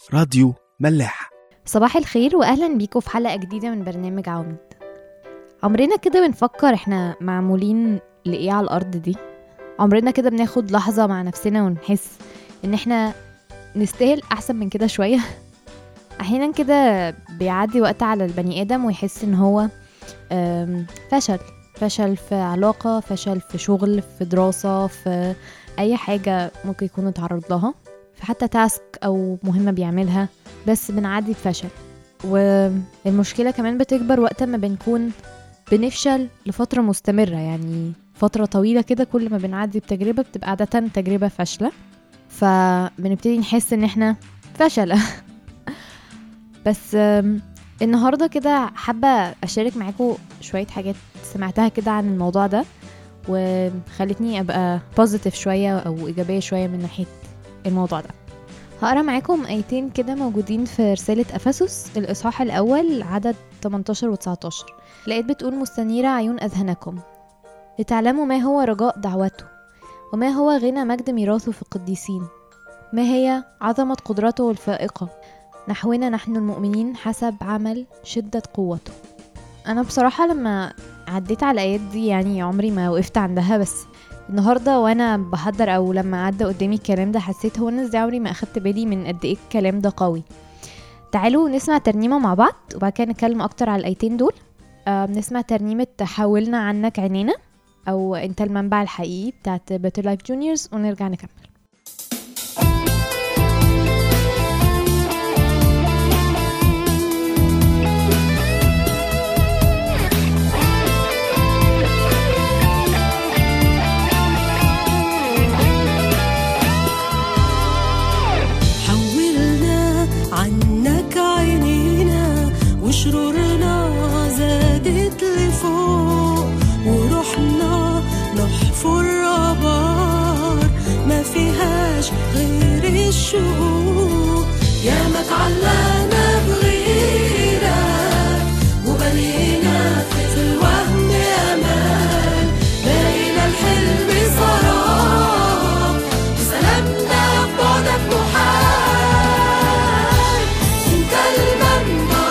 راديو ملاح. صباح الخير وأهلا بيكم في حلقة جديدة من برنامج عواميد. عمرنا كده بنفكر احنا معمولين لإيه على الأرض دي؟ عمرنا كده بناخد لحظة مع نفسنا ونحس إن احنا نستاهل أحسن من كده شوية؟ أحيانا كده بيعدي وقت على البني آدم ويحس إن هو فشل في علاقة، فشل في شغل، في دراسة، في أي حاجة ممكن يكون اتعرض لها، في حتى تاسك أو مهمة بيعملها، بس بنعدي بفشل. والمشكلة كمان بتكبر وقت ما بنكون بنفشل لفترة مستمرة، يعني فترة طويلة كده. كل ما بنعدي بتجربة بتبقى عادة تجربة فاشلة، فبنبتدي نحس ان احنا فشلة. بس النهاردة كده حابة أشارك معاكم شوية حاجات سمعتها كده عن الموضوع ده وخلتني أبقى بوزيتيف شوية أو إيجابية شوية من ناحية الموضوع ده. هقرأ معاكم آيتين كده موجودين في رسالة أفسس الإصحاح الأول عدد 18 و 19. الآيات بتقول: مستنيرة عيون أذهانكم لتعلموا ما هو رجاء دعوته، وما هو غنى مجد ميراثه في القديسين، ما هي عظمة قدرته الفائقة نحونا نحن المؤمنين حسب عمل شدة قوته. أنا بصراحة لما عديت على الآيات دي يعني عمري ما وقفت عندها، بس النهاردة وانا بحضر او لما عدى قدامي الكلام ده حسيت هو الناس دي عمري ما اخدت بالي من قد ايه الكلام ده قوي. تعالوا نسمع ترنيمة مع بعض وبعد كده نتكلم اكتر على الايتين دول. نسمع ترنيمة حولنا عنك عينينا او انت المنبع الحقيقي بتاعت Better Life Juniors ونرجع نكمل. شرورنا زادت لفوق ورحنا نحفر آبار ما فيهاش غير الشوق. يا ما تعلقنا بغيرك وبنينا في الوهم أمان، بقينا الحلم سراب وسلامنا بعدك محال. انت المنبع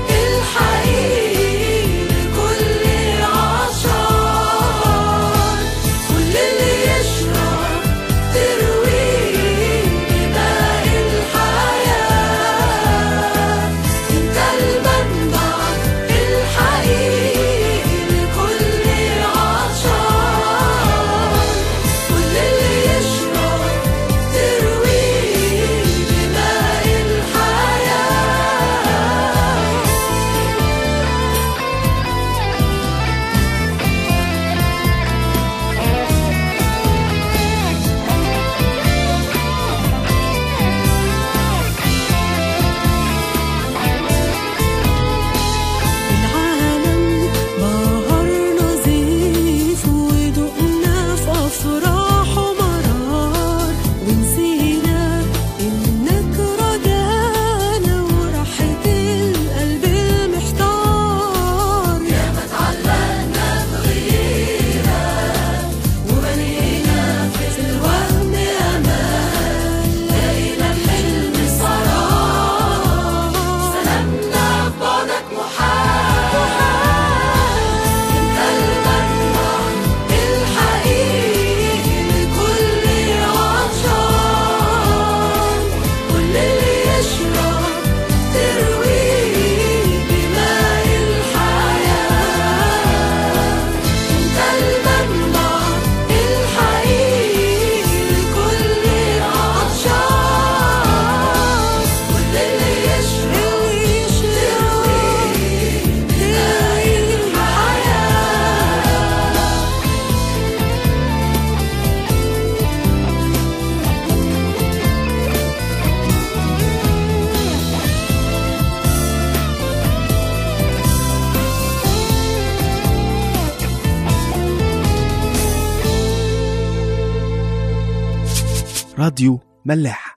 راديو ملاح.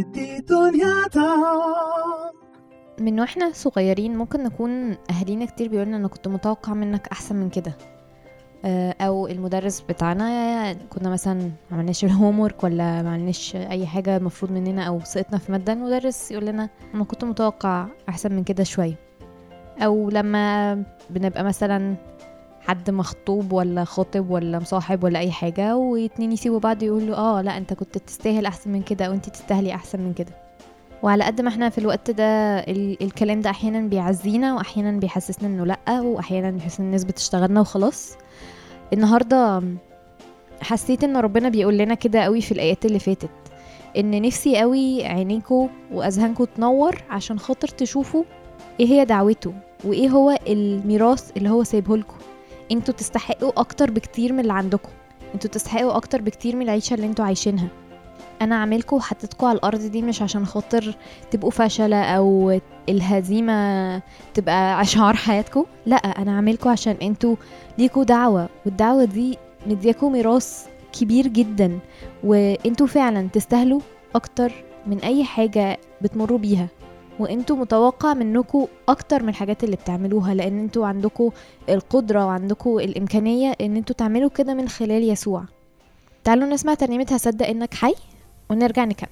من واحنا صغيرين ممكن نكون اهالينا كتير بيقولنا انا كنت متوقع منك احسن من كده، او المدرس بتاعنا كنا مثلا ما عملناش الهوم ورك ولا ما عملناش اي حاجه مفروض مننا او سقطنا في ماده، المدرس يقول لنا انا كنت متوقع احسن من كده شويه. او لما بنبقى مثلا حد مخطوب ولا خاطب ولا مصاحب ولا اي حاجه واتنين يسيبوا بعض يقولوا لا انت كنت تستاهل احسن من كده او انت تستاهلي احسن من كده. وعلى قد ما احنا في الوقت ده الكلام ده احيانا بيعزينا واحيانا بيحسسنا انه لا، واحيانا بيحس ان الناس بتشتغلنا وخلاص. النهارده حسيت ان ربنا بيقول لنا كده قوي في الايات اللي فاتت، ان نفسي قوي عينيكوا واذهانكوا تنور عشان خاطر تشوفوا ايه هي دعوته وايه هو الميراث اللي هو سايبه لكم. انتوا تستحقوا اكتر بكتير من اللي عندكم، انتوا تستحقوا اكتر بكتير من العيشه اللي انتوا عايشينها. انا عاملكوا وحطيتكوا على الارض دي مش عشان خاطر تبقوا فاشله او الهزيمه تبقى شعار حياتكم، لا انا عاملكوا عشان انتوا ليكوا دعوه، والدعوه دي مدياكوا ميراث كبير جدا، وانتوا فعلا تستاهلوا اكتر من اي حاجه بتمروا بيها، وانتوا متوقع منكم اكتر من الحاجات اللي بتعملوها، لان انتوا عندكم القدره وعندكم الامكانيه ان انتوا تعملوا كده من خلال يسوع. تعالوا نسمع ترنيمه هصدق انك حي ونرجع نكمل.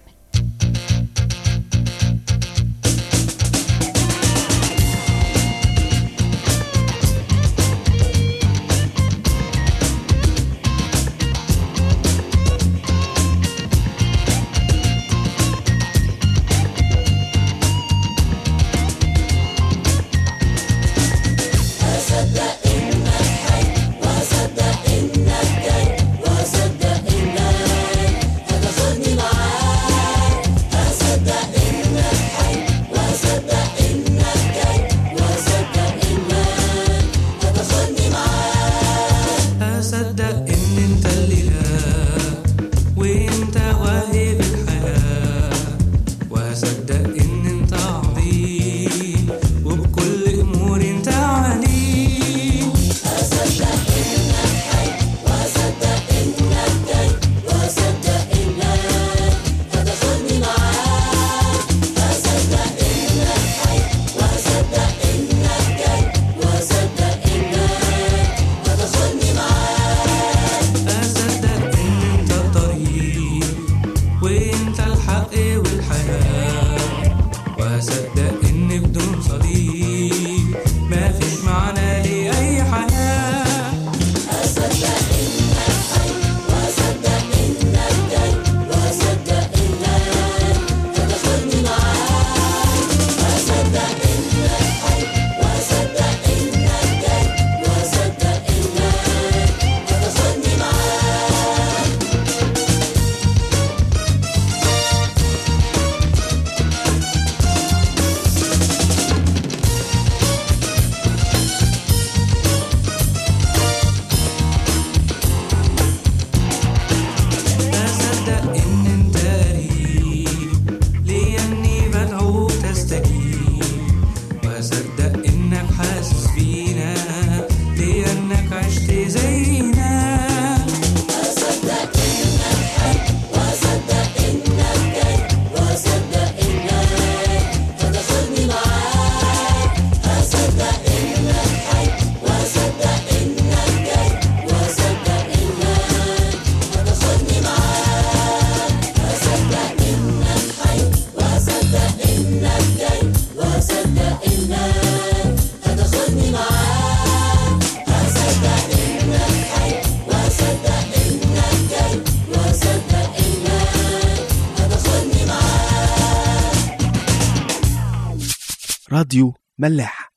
راديو ملاح.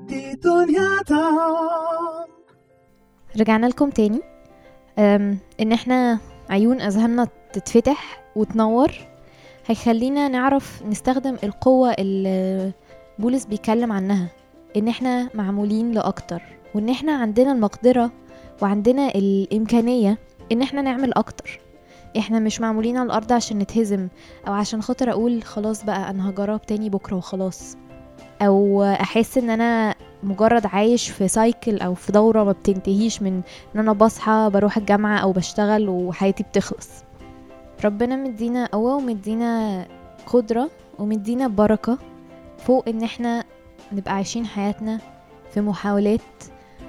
رجعنا لكم تاني. ان احنا عيون اذهاننا تتفتح وتنور هيخلينا نعرف نستخدم القوة اللي بولس بيكلم عنها، ان احنا معمولين لأكتر، وان احنا عندنا المقدرة وعندنا الامكانية ان احنا نعمل اكتر. احنا مش معمولين على الارض عشان نتهزم او عشان خاطر اقول خلاص بقى انا هجرب تاني بكرة وخلاص، او احس ان انا مجرد عايش في سايكل او في دورة ما بتنتهيش من ان انا بصحى بروح الجامعة او بشتغل وحياتي بتخلص. ربنا مدينا قوة ومدينا قدرة ومدينا بركة فوق ان احنا نبقى عايشين حياتنا في محاولات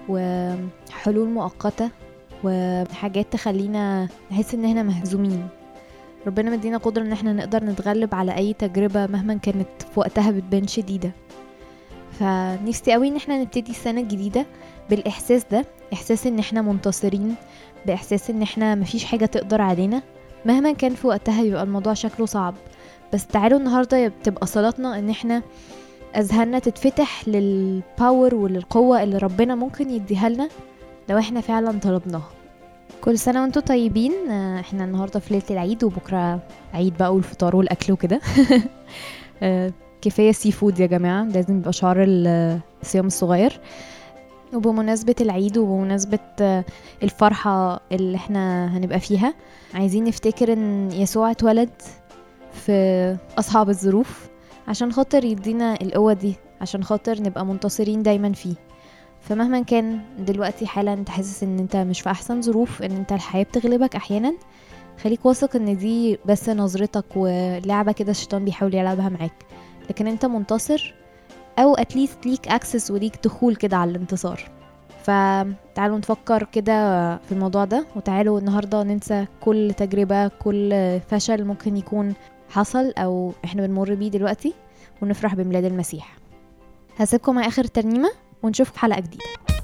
وحلول مؤقتة وحاجات تخلينا نحس ان احنا مهزومين. ربنا مدينا قدرة ان احنا نقدر نتغلب على اي تجربة مهما كانت في وقتها بتبان شديدة. فنفسي قوي ان احنا نبتدي السنة الجديدة بالاحساس ده، احساس ان احنا منتصرين، باحساس ان احنا مفيش حاجة تقدر علينا مهما كان في وقتها يبقى الموضوع شكله صعب. بس تعالوا النهاردة تبقى صلاتنا ان احنا اذهاننا تتفتح للباور وللقوة اللي ربنا ممكن يديها لنا لو احنا فعلا طلبناها. كل سنة وانتم طيبين. احنا النهاردة في ليلة العيد وبكرة عيد بقى والفطار والاكل وكده. كفاية سي فود يا جماعة، لازم يبقى شعار الصيام الصغير. وبمناسبة العيد وبمناسبة الفرحة اللي احنا هنبقى فيها، عايزين نفتكر ان يسوع اتولد في أصعب الظروف عشان خاطر يدينا القوة دي، عشان خاطر نبقى منتصرين دايما فيه. فمهما كان دلوقتي حالا انت حاسس ان انت مش في احسن ظروف، ان انت الحياة بتغلبك احيانا، خليك واثق ان دي بس نظرتك ولعبة كده الشيطان بيحاول يلعبها معاك، لكن انت منتصر او اتليست ليك اكسس وليك دخول كده على الانتصار. فتعالوا نفكر كده في الموضوع ده، وتعالوا النهاردة ننسى كل تجربة، كل فشل ممكن يكون حصل او احنا بنمر بيه دلوقتي، ونفرح بميلاد المسيح. هسيبكم مع اخر ترنيمة ونشوفكم حلقة جديدة.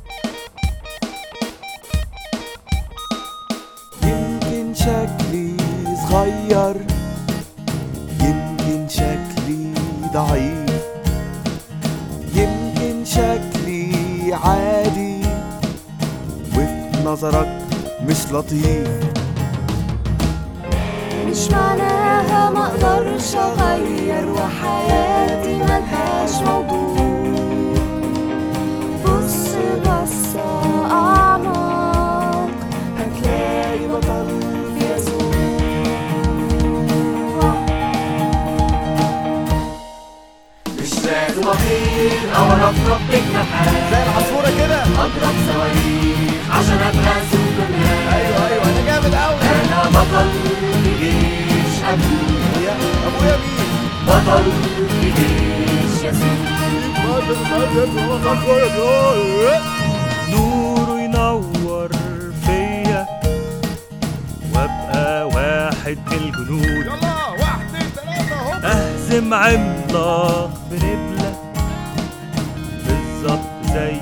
يمكن شكلي صغير، يمكن شكلي ضعيف، يمكن شكلي عادي وفي نظرك مش لطيف. مش معناها ما اقدرش اغير وحياتي ملهاش موضوع. بص بصة اعمق هتلاقي بطل في يسوع. مش لازم اطير او ارفرف بجناحات زي العصفورة كده، اضرب صواريخ عشان ابقى سوبرمان. ايوه انا جامد قوي. انا بطل في جيش ابويا. ابويا مين؟ بطل في جيش يسوع. نوره ينور فيا وابقى واحد من الجنود. يلا 1 2 3 هوب. اهزم عملاق بنبلة بالظبط زي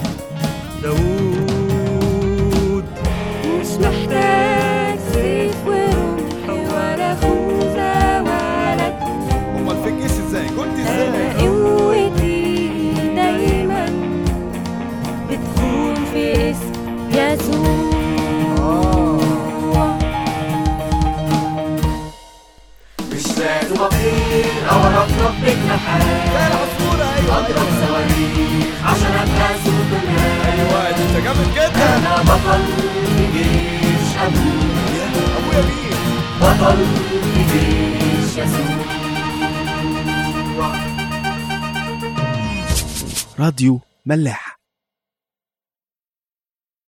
داوود. مش محتاج سيف ورمح ولا خوذة ولا جنود. امال في الجيش ازاي؟ كنت أنا ازاي؟ قوتي دايما بتكون في اسم يسوع. مش لازم أطير أو أرفرف بجناحات زي العصفورة. ايوه أضرب صواريخ عشان أبقى سوبرمان. ايوه انت جامد جدا. أنا بطل في جيش أبويا. ابويا مين؟ بطل في جيش يسوع. راديو ملاح.